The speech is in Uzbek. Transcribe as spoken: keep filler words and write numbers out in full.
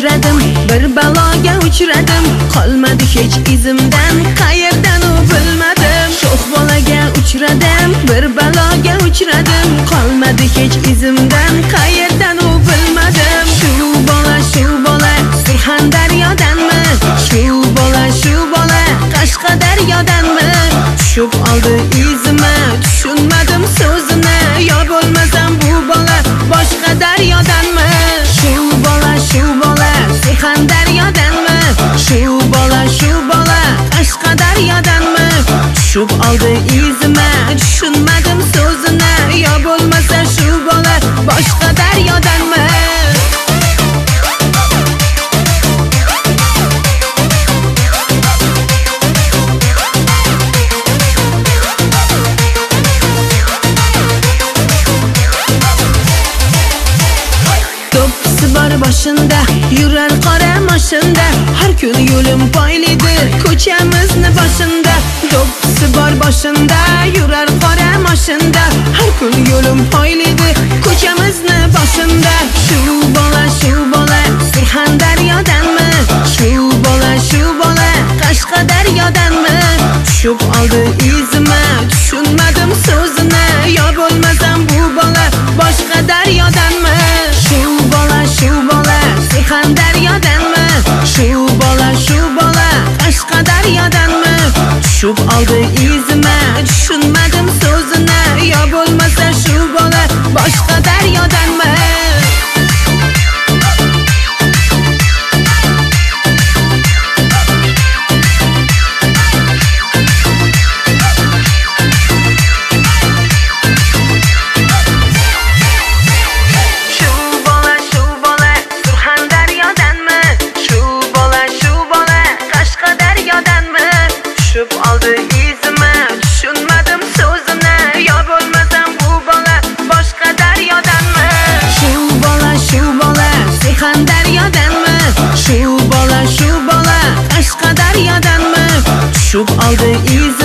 uchradim, bir baloga uchradim, qolmadi hech izimdan, qayerdan u bilmadim. Sho'x bolaga uchradim, bir baloga uchradim, qolmadi hech izimdan, qayerdan u bilmadim. Shu bola, shu bola, Surxondaryodanmi? Shu bola, shu bola, Qashqadaryodanmi? Tushib oldi izimni, tushunmadim so'zini, yo bo'lmasam bu bola boshqa daryodanmi? Shu bola, shu bola, Surxondaryodanmi? Shu bola, shu bola, Qashqadaryodanmi? Tushib oldi izimni, tushunmadim so'zini, yo bo'lmasa shu bola boshqa daryodanmi? Boshında yurar qora mashinda, har kun yo'lim poylidir ko'chamizni boshida. Do'ppisi bor boshында yurar qora mashinda, har kun yo'lim poylidir ko'chamizni boshida. Shu bola, shu bola, Surxondaryodanmi? Shu bola, shu bola, Qashqadaryodanmi? Tushib oldi izimni, tushunmadim so'zini, yo bo'lmasam bu bola boshqa daryodanmi? Shu bola, shu bola, Surxondaryodanmi? Shu bola, shu bola, Qashqadaryodanmi? Tushib oldi izimni, tushunmadim so'zini, yo bo'lmasa shu bola boshqa daryodanmi? Tushib oldi izimni, tushunmadim so'zini, yo bo'lmasam bu bola boshqa daryodanmi? Shu bola, shu bola, Surxondaryodanmi? Shu bola, shu bola, Qashqadaryodanmi? Tushib oldi izimni